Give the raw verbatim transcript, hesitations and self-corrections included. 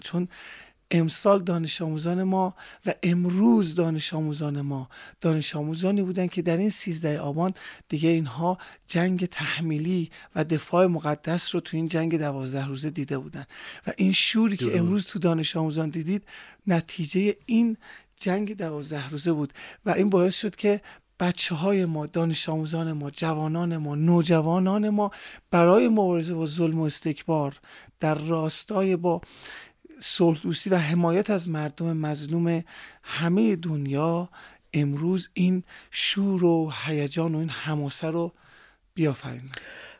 چون امسال دانش آموزان ما و امروز دانش آموزان ما دانش آموزانی بودن که در این سیزده آبان دیگه اینها جنگ تحمیلی و دفاع مقدس رو تو این جنگ دوازده روزه دیده بودن و این شوری که امروز تو دانش آموزان دیدید نتیجه این جنگ دوازده روزه بود و این باعث شد که بچه های ما، دانش آموزان ما، جوانان ما، نوجوانان ما برای مبارزه با ظلم و استکبار در راستای با صلح دوستی و حمایت از مردم مظلوم همه دنیا امروز این شور و هیجان و این حماسه رو بیافرینن.